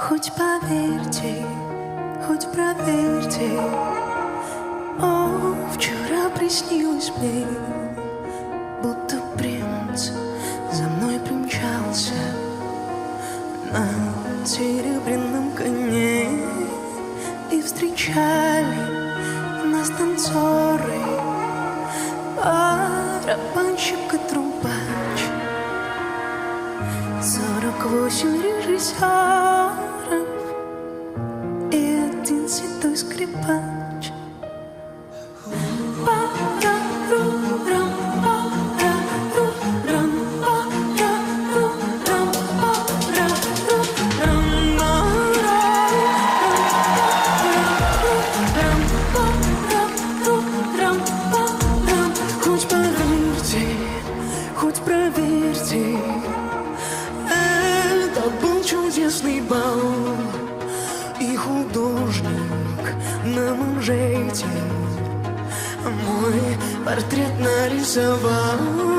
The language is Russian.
Хоть поверьте, хоть проверьте. О, вчера приснилось мне, будто принц за мной примчался на серебряном коне, и встречали нас танцоры, барабанщик и трубач, 48 режиссеров и один седой скрипач. Хоть поверьте, хоть проверьте, это был чудесный бал, и художник на манжете мой портрет нарисовал.